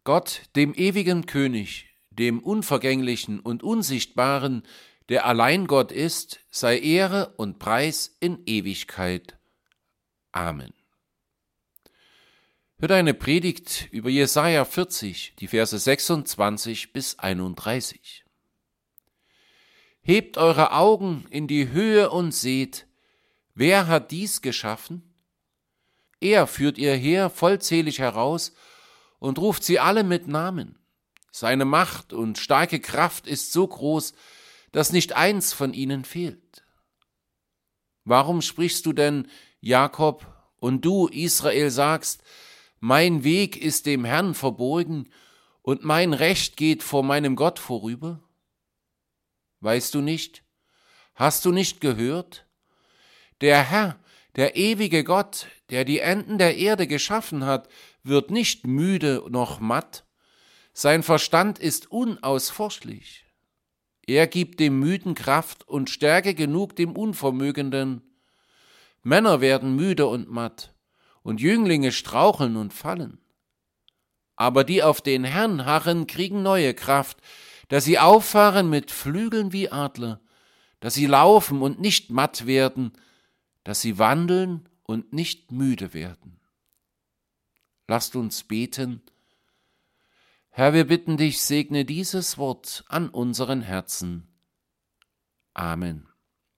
Gott, dem ewigen König, dem Unvergänglichen und Unsichtbaren, der allein Gott ist, sei Ehre und Preis in Ewigkeit. Amen. Hört eine Predigt über Jesaja 40, die Verse 26 bis 31. Hebt eure Augen in die Höhe und seht, wer hat dies geschaffen? Er führt ihr Heer vollzählig heraus und ruft sie alle mit Namen. Seine Macht und starke Kraft ist so groß, dass nicht eins von ihnen fehlt. Warum sprichst du denn, Jakob, und du, Israel, sagst, mein Weg ist dem Herrn verborgen und mein Recht geht vor meinem Gott vorüber? Weißt du nicht? Hast du nicht gehört? Der Herr, der ewige Gott, der die Enden der Erde geschaffen hat, wird nicht müde noch matt. Sein Verstand ist unausforschlich. Er gibt dem Müden Kraft und Stärke genug dem Unvermögenden. Männer werden müde und matt, und Jünglinge straucheln und fallen. Aber die auf den Herrn harren, kriegen neue Kraft, dass sie auffahren mit Flügeln wie Adler, dass sie laufen und nicht matt werden, dass sie wandeln und nicht müde werden. Lasst uns beten. Herr, wir bitten dich, segne dieses Wort an unseren Herzen. Amen.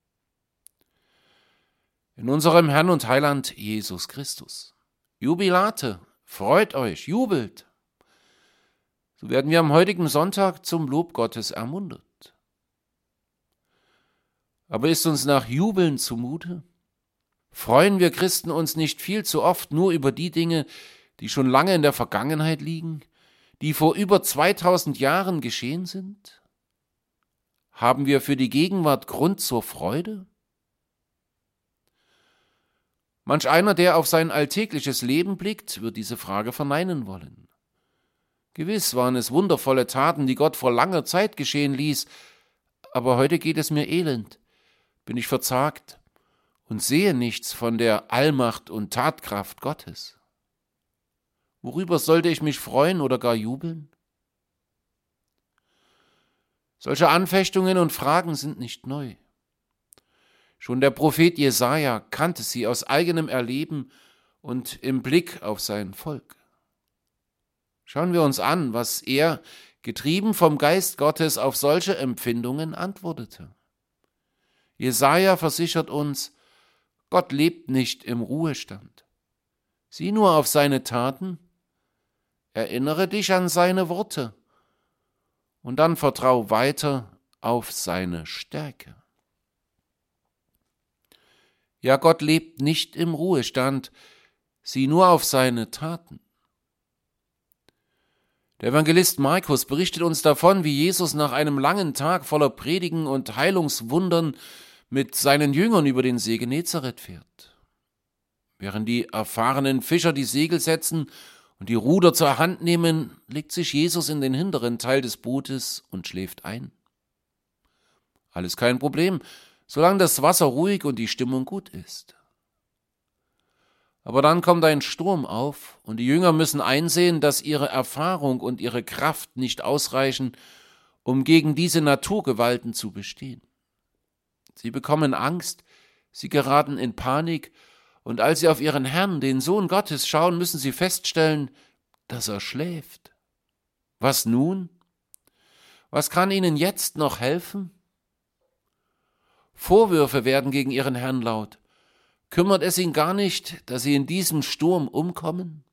In unserem Herrn und Heiland Jesus Christus. Jubilate, freut euch, jubelt. So werden wir am heutigen Sonntag zum Lob Gottes ermuntert. Aber ist uns nach Jubeln zumute? Freuen wir Christen uns nicht viel zu oft nur über die Dinge, die schon lange in der Vergangenheit liegen, die vor über 2000 Jahren geschehen sind? Haben wir für die Gegenwart Grund zur Freude? Manch einer, der auf sein alltägliches Leben blickt, wird diese Frage verneinen wollen. Gewiss waren es wundervolle Taten, die Gott vor langer Zeit geschehen ließ, aber heute geht es mir elend, bin ich verzagt und sehe nichts von der Allmacht und Tatkraft Gottes. Worüber sollte ich mich freuen oder gar jubeln? Solche Anfechtungen und Fragen sind nicht neu. Schon der Prophet Jesaja kannte sie aus eigenem Erleben und im Blick auf sein Volk. Schauen wir uns an, was er, getrieben vom Geist Gottes, auf solche Empfindungen antwortete. Jesaja versichert uns, Gott lebt nicht im Ruhestand. Sieh nur auf seine Taten, erinnere dich an seine Worte und dann vertrau weiter auf seine Stärke. Ja, Gott lebt nicht im Ruhestand, sieh nur auf seine Taten. Der Evangelist Markus berichtet uns davon, wie Jesus nach einem langen Tag voller Predigen und Heilungswundern mit seinen Jüngern über den See Genezareth fährt. Während die erfahrenen Fischer die Segel setzen und die Ruder zur Hand nehmen, legt sich Jesus in den hinteren Teil des Bootes und schläft ein. Alles kein Problem, solange das Wasser ruhig und die Stimmung gut ist. Aber dann kommt ein Sturm auf und die Jünger müssen einsehen, dass ihre Erfahrung und ihre Kraft nicht ausreichen, um gegen diese Naturgewalten zu bestehen. Sie bekommen Angst, sie geraten in Panik und als sie auf ihren Herrn, den Sohn Gottes, schauen, müssen sie feststellen, dass er schläft. Was nun? Was kann ihnen jetzt noch helfen? Vorwürfe werden gegen ihren Herrn laut. Kümmert es ihn gar nicht, dass sie in diesem Sturm umkommen?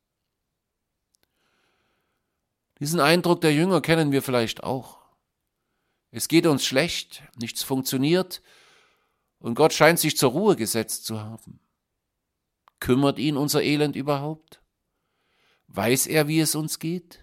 Diesen Eindruck der Jünger kennen wir vielleicht auch. Es geht uns schlecht, nichts funktioniert und Gott scheint sich zur Ruhe gesetzt zu haben. Kümmert ihn unser Elend überhaupt? Weiß er, wie es uns geht?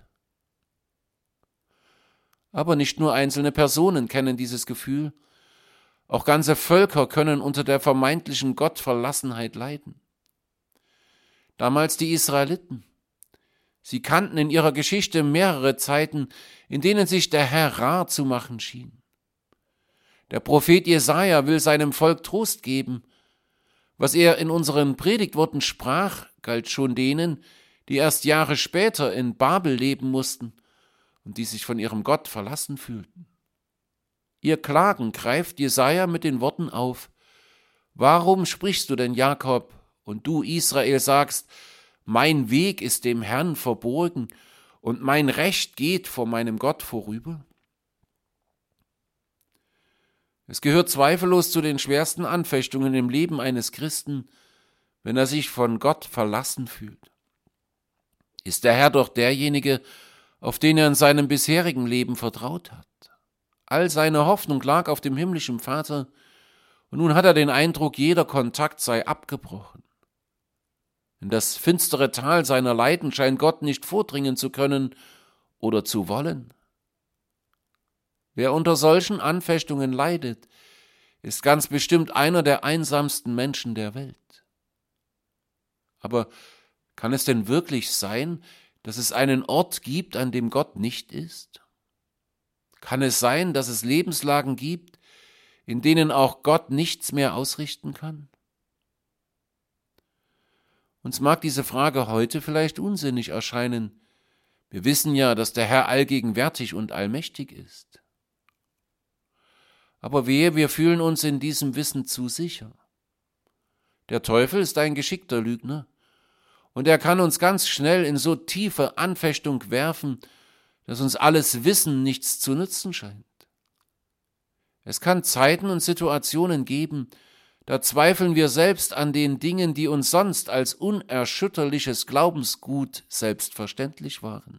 Aber nicht nur einzelne Personen kennen dieses Gefühl. Auch ganze Völker können unter der vermeintlichen Gottverlassenheit leiden. Damals die Israeliten. Sie kannten in ihrer Geschichte mehrere Zeiten, in denen sich der Herr rar zu machen schien. Der Prophet Jesaja will seinem Volk Trost geben. Was er in unseren Predigtworten sprach, galt schon denen, die erst Jahre später in Babel leben mussten und die sich von ihrem Gott verlassen fühlten. Ihr Klagen greift Jesaja mit den Worten auf: Warum sprichst du denn, Jakob, und du, Israel, sagst, mein Weg ist dem Herrn verborgen und mein Recht geht vor meinem Gott vorüber? Es gehört zweifellos zu den schwersten Anfechtungen im Leben eines Christen, wenn er sich von Gott verlassen fühlt. Ist der Herr doch derjenige, auf den er in seinem bisherigen Leben vertraut hat. All seine Hoffnung lag auf dem himmlischen Vater, und nun hat er den Eindruck, jeder Kontakt sei abgebrochen. In das finstere Tal seiner Leiden scheint Gott nicht vordringen zu können oder zu wollen. Wer unter solchen Anfechtungen leidet, ist ganz bestimmt einer der einsamsten Menschen der Welt. Aber kann es denn wirklich sein, dass es einen Ort gibt, an dem Gott nicht ist? Kann es sein, dass es Lebenslagen gibt, in denen auch Gott nichts mehr ausrichten kann? Uns mag diese Frage heute vielleicht unsinnig erscheinen. Wir wissen ja, dass der Herr allgegenwärtig und allmächtig ist. Aber wehe, wir fühlen uns in diesem Wissen zu sicher. Der Teufel ist ein geschickter Lügner, und er kann uns ganz schnell in so tiefe Anfechtung werfen, dass uns alles Wissen nichts zu nützen scheint. Es kann Zeiten und Situationen geben, da zweifeln wir selbst an den Dingen, die uns sonst als unerschütterliches Glaubensgut selbstverständlich waren.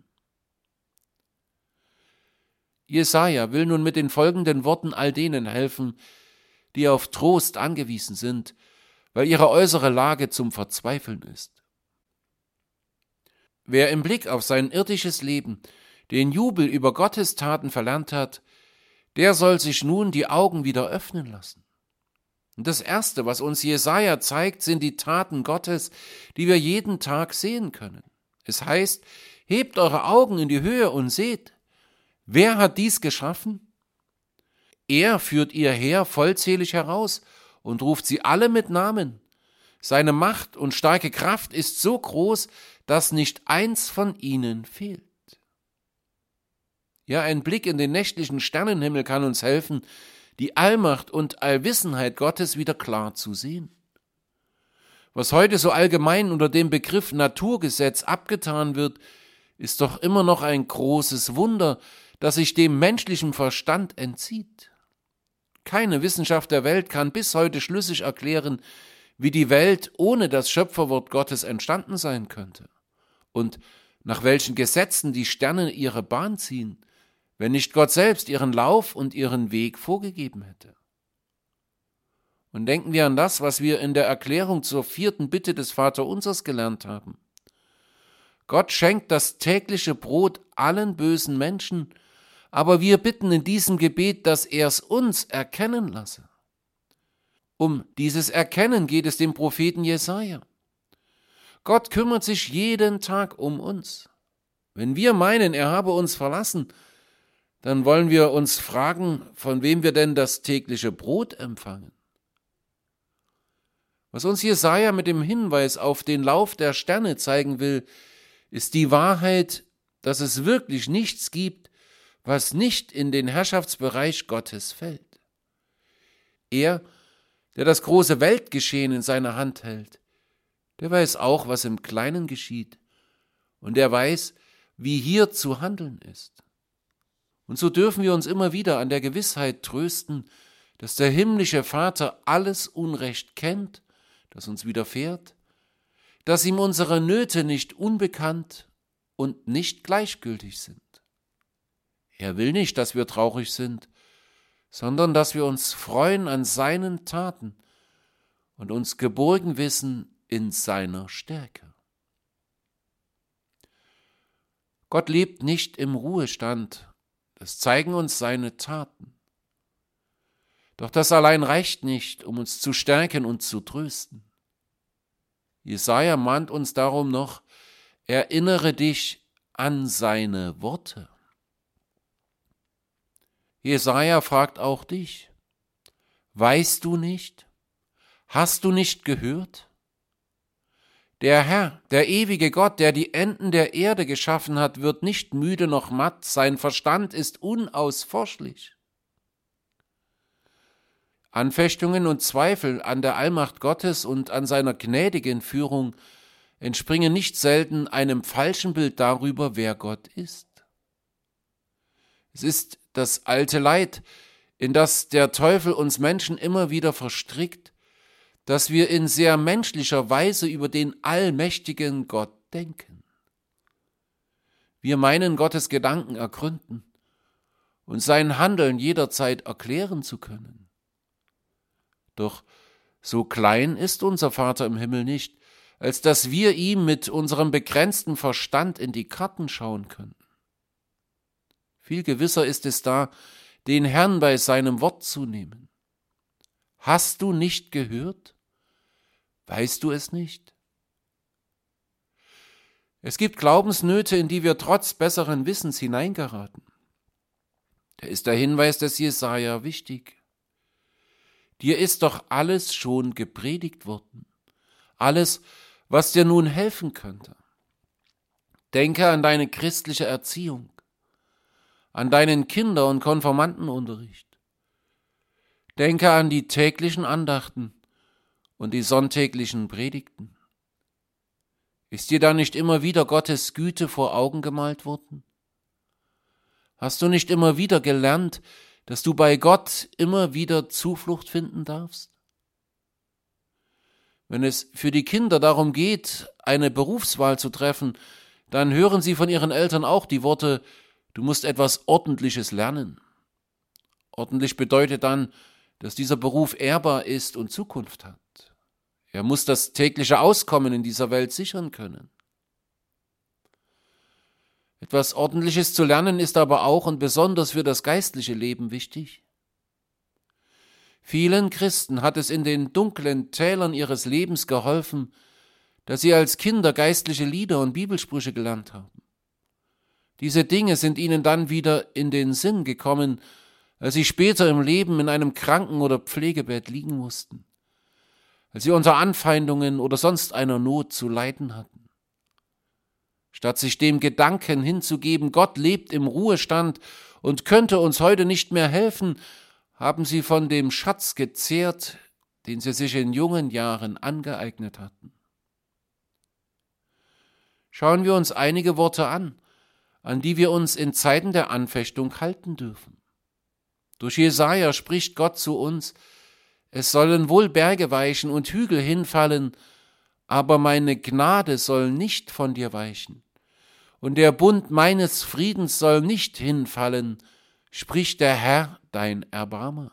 Jesaja will nun mit den folgenden Worten all denen helfen, die auf Trost angewiesen sind, weil ihre äußere Lage zum Verzweifeln ist. Wer im Blick auf sein irdisches Leben den Jubel über Gottes Taten verlernt hat, der soll sich nun die Augen wieder öffnen lassen. Und das Erste, was uns Jesaja zeigt, sind die Taten Gottes, die wir jeden Tag sehen können. Es heißt, hebt eure Augen in die Höhe und seht. Wer hat dies geschaffen? Er führt ihr Heer vollzählig heraus und ruft sie alle mit Namen. Seine Macht und starke Kraft ist so groß, dass nicht eins von ihnen fehlt. Ja, ein Blick in den nächtlichen Sternenhimmel kann uns helfen, die Allmacht und Allwissenheit Gottes wieder klar zu sehen. Was heute so allgemein unter dem Begriff Naturgesetz abgetan wird, ist doch immer noch ein großes Wunder, das sich dem menschlichen Verstand entzieht. Keine Wissenschaft der Welt kann bis heute schlüssig erklären, wie die Welt ohne das Schöpferwort Gottes entstanden sein könnte und nach welchen Gesetzen die Sterne ihre Bahn ziehen, wenn nicht Gott selbst ihren Lauf und ihren Weg vorgegeben hätte. Und denken wir an das, was wir in der Erklärung zur 4. Bitte des Vaterunsers gelernt haben. Gott schenkt das tägliche Brot allen bösen Menschen, aber wir bitten in diesem Gebet, dass er es uns erkennen lasse. Um dieses Erkennen geht es dem Propheten Jesaja. Gott kümmert sich jeden Tag um uns. Wenn wir meinen, er habe uns verlassen, dann wollen wir uns fragen, von wem wir denn das tägliche Brot empfangen. Was uns Jesaja mit dem Hinweis auf den Lauf der Sterne zeigen will, ist die Wahrheit, dass es wirklich nichts gibt, was nicht in den Herrschaftsbereich Gottes fällt. Er, der das große Weltgeschehen in seiner Hand hält, der weiß auch, was im Kleinen geschieht, und er weiß, wie hier zu handeln ist. Und so dürfen wir uns immer wieder an der Gewissheit trösten, dass der himmlische Vater alles Unrecht kennt, das uns widerfährt, dass ihm unsere Nöte nicht unbekannt und nicht gleichgültig sind. Er will nicht, dass wir traurig sind, sondern dass wir uns freuen an seinen Taten und uns geborgen wissen in seiner Stärke. Gott lebt nicht im Ruhestand, das zeigen uns seine Taten. Doch das allein reicht nicht, um uns zu stärken und zu trösten. Jesaja mahnt uns darum noch: Erinnere dich an seine Worte. Jesaja fragt auch dich: Weißt du nicht? Hast du nicht gehört? Der Herr, der ewige Gott, der die Enden der Erde geschaffen hat, wird nicht müde noch matt, sein Verstand ist unausforschlich. Anfechtungen und Zweifel an der Allmacht Gottes und an seiner gnädigen Führung entspringen nicht selten einem falschen Bild darüber, wer Gott ist. Es ist das alte Leid, in das der Teufel uns Menschen immer wieder verstrickt, dass wir in sehr menschlicher Weise über den allmächtigen Gott denken. Wir meinen, Gottes Gedanken ergründen und sein Handeln jederzeit erklären zu können. Doch so klein ist unser Vater im Himmel nicht, als dass wir ihm mit unserem begrenzten Verstand in die Karten schauen können. Viel gewisser ist es da, den Herrn bei seinem Wort zu nehmen. Hast du nicht gehört? Weißt du es nicht? Es gibt Glaubensnöte, in die wir trotz besseren Wissens hineingeraten. Da ist der Hinweis des Jesaja wichtig. Dir ist doch alles schon gepredigt worden. Alles, was dir nun helfen könnte. Denke an deine christliche Erziehung, an deinen Kinder- und Konformantenunterricht. Denke an die täglichen Andachten und die sonntäglichen Predigten. Ist dir da nicht immer wieder Gottes Güte vor Augen gemalt worden? Hast du nicht immer wieder gelernt, dass du bei Gott immer wieder Zuflucht finden darfst? Wenn es für die Kinder darum geht, eine Berufswahl zu treffen, dann hören sie von ihren Eltern auch die Worte, du musst etwas Ordentliches lernen. Ordentlich bedeutet dann, dass dieser Beruf ehrbar ist und Zukunft hat. Er muss das tägliche Auskommen in dieser Welt sichern können. Etwas Ordentliches zu lernen ist aber auch und besonders für das geistliche Leben wichtig. Vielen Christen hat es in den dunklen Tälern ihres Lebens geholfen, dass sie als Kinder geistliche Lieder und Bibelsprüche gelernt haben. Diese Dinge sind ihnen dann wieder in den Sinn gekommen, als sie später im Leben in einem Kranken- oder Pflegebett liegen mussten, als sie unter Anfeindungen oder sonst einer Not zu leiden hatten. Statt sich dem Gedanken hinzugeben, Gott lebt im Ruhestand und könnte uns heute nicht mehr helfen, haben sie von dem Schatz gezehrt, den sie sich in jungen Jahren angeeignet hatten. Schauen wir uns einige Worte an die wir uns in Zeiten der Anfechtung halten dürfen. Durch Jesaja spricht Gott zu uns, es sollen wohl Berge weichen und Hügel hinfallen, aber meine Gnade soll nicht von dir weichen, und der Bund meines Friedens soll nicht hinfallen, spricht der Herr, dein Erbarmer.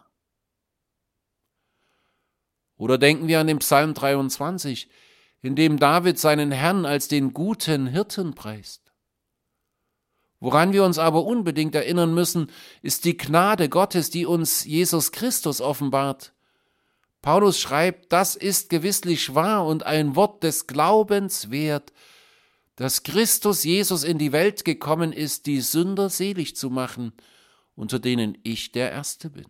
Oder denken wir an den Psalm 23, in dem David seinen Herrn als den guten Hirten preist. Woran wir uns aber unbedingt erinnern müssen, ist die Gnade Gottes, die uns Jesus Christus offenbart. Paulus schreibt, das ist gewisslich wahr und ein Wort des Glaubens wert, dass Christus Jesus in die Welt gekommen ist, die Sünder selig zu machen, unter denen ich der Erste bin.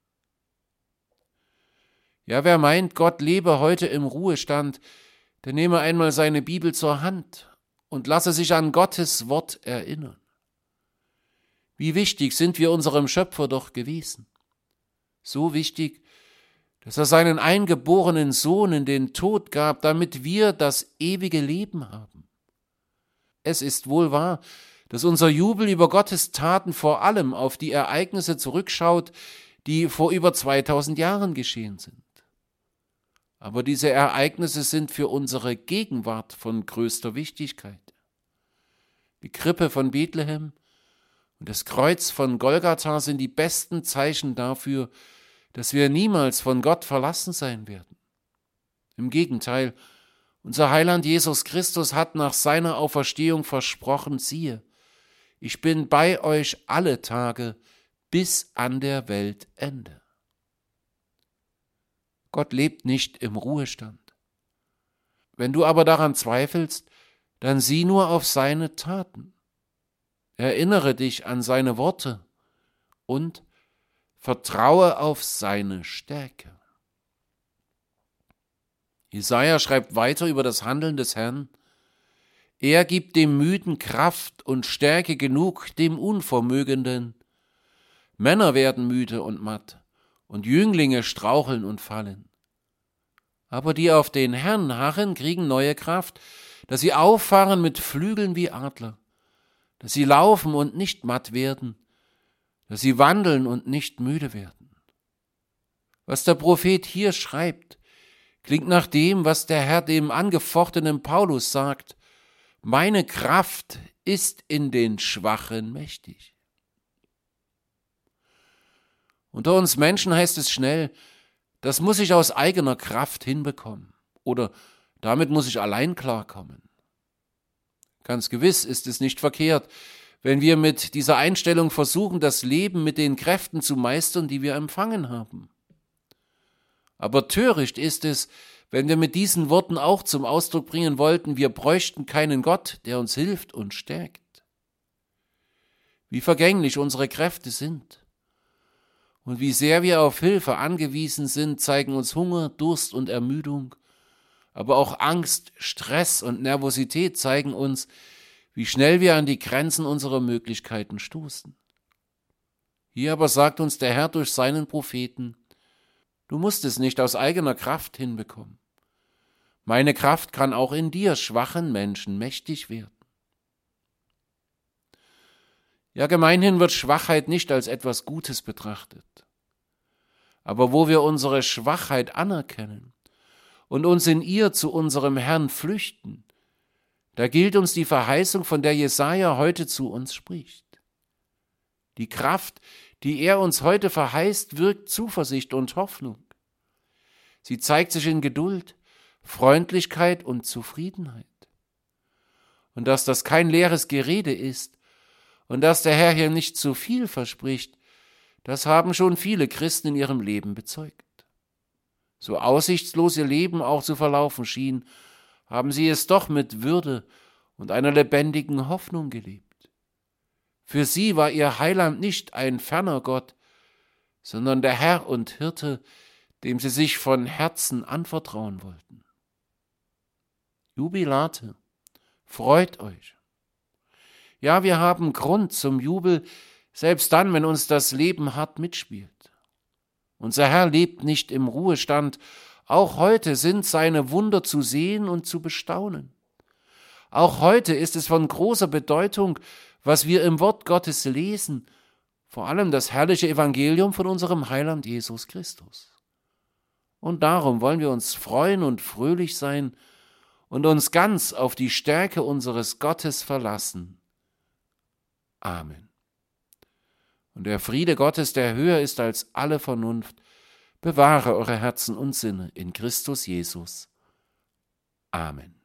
Ja, wer meint, Gott lebe heute im Ruhestand, der nehme einmal seine Bibel zur Hand und lasse sich an Gottes Wort erinnern. Wie wichtig sind wir unserem Schöpfer doch gewesen. So wichtig, dass er seinen eingeborenen Sohn in den Tod gab, damit wir das ewige Leben haben. Es ist wohl wahr, dass unser Jubel über Gottes Taten vor allem auf die Ereignisse zurückschaut, die vor über 2000 Jahren geschehen sind. Aber diese Ereignisse sind für unsere Gegenwart von größter Wichtigkeit. Die Krippe von Bethlehem und das Kreuz von Golgatha sind die besten Zeichen dafür, dass wir niemals von Gott verlassen sein werden. Im Gegenteil, unser Heiland Jesus Christus hat nach seiner Auferstehung versprochen, siehe, ich bin bei euch alle Tage bis an der Weltende. Gott lebt nicht im Ruhestand. Wenn du aber daran zweifelst, dann sieh nur auf seine Taten. Erinnere dich an seine Worte und vertraue auf seine Stärke. Jesaja schreibt weiter über das Handeln des Herrn: Er gibt dem Müden Kraft und Stärke genug dem Unvermögenden. Männer werden müde und matt, und Jünglinge straucheln und fallen. Aber die auf den Herrn harren, kriegen neue Kraft, dass sie auffahren mit Flügeln wie Adler, dass sie laufen und nicht matt werden, dass sie wandeln und nicht müde werden. Was der Prophet hier schreibt, klingt nach dem, was der Herr dem angefochtenen Paulus sagt: Meine Kraft ist in den Schwachen mächtig. Unter uns Menschen heißt es schnell, das muss ich aus eigener Kraft hinbekommen oder damit muss ich allein klarkommen. Ganz gewiss ist es nicht verkehrt, wenn wir mit dieser Einstellung versuchen, das Leben mit den Kräften zu meistern, die wir empfangen haben. Aber töricht ist es, wenn wir mit diesen Worten auch zum Ausdruck bringen wollten, wir bräuchten keinen Gott, der uns hilft und stärkt. Wie vergänglich unsere Kräfte sind und wie sehr wir auf Hilfe angewiesen sind, zeigen uns Hunger, Durst und Ermüdung, aber auch Angst, Stress und Nervosität zeigen uns, wie schnell wir an die Grenzen unserer Möglichkeiten stoßen. Hier aber sagt uns der Herr durch seinen Propheten: Du musst es nicht aus eigener Kraft hinbekommen. Meine Kraft kann auch in dir, schwachen Menschen, mächtig werden. Ja, gemeinhin wird Schwachheit nicht als etwas Gutes betrachtet. Aber wo wir unsere Schwachheit anerkennen und uns in ihr zu unserem Herrn flüchten, da gilt uns die Verheißung, von der Jesaja heute zu uns spricht. Die Kraft, die er uns heute verheißt, wirkt Zuversicht und Hoffnung. Sie zeigt sich in Geduld, Freundlichkeit und Zufriedenheit. Und dass das kein leeres Gerede ist und dass der Herr hier nicht zu viel verspricht, das haben schon viele Christen in ihrem Leben bezeugt. So aussichtslos ihr Leben auch zu verlaufen schien, haben sie es doch mit Würde und einer lebendigen Hoffnung gelebt. Für sie war ihr Heiland nicht ein ferner Gott, sondern der Herr und Hirte, dem sie sich von Herzen anvertrauen wollten. Jubilate, freut euch. Ja, wir haben Grund zum Jubel, selbst dann, wenn uns das Leben hart mitspielt. Unser Herr lebt nicht im Ruhestand, auch heute sind seine Wunder zu sehen und zu bestaunen. Auch heute ist es von großer Bedeutung, was wir im Wort Gottes lesen, vor allem das herrliche Evangelium von unserem Heiland Jesus Christus. Und darum wollen wir uns freuen und fröhlich sein und uns ganz auf die Stärke unseres Gottes verlassen. Amen. Und der Friede Gottes, der höher ist als alle Vernunft, bewahre eure Herzen und Sinne in Christus Jesus. Amen.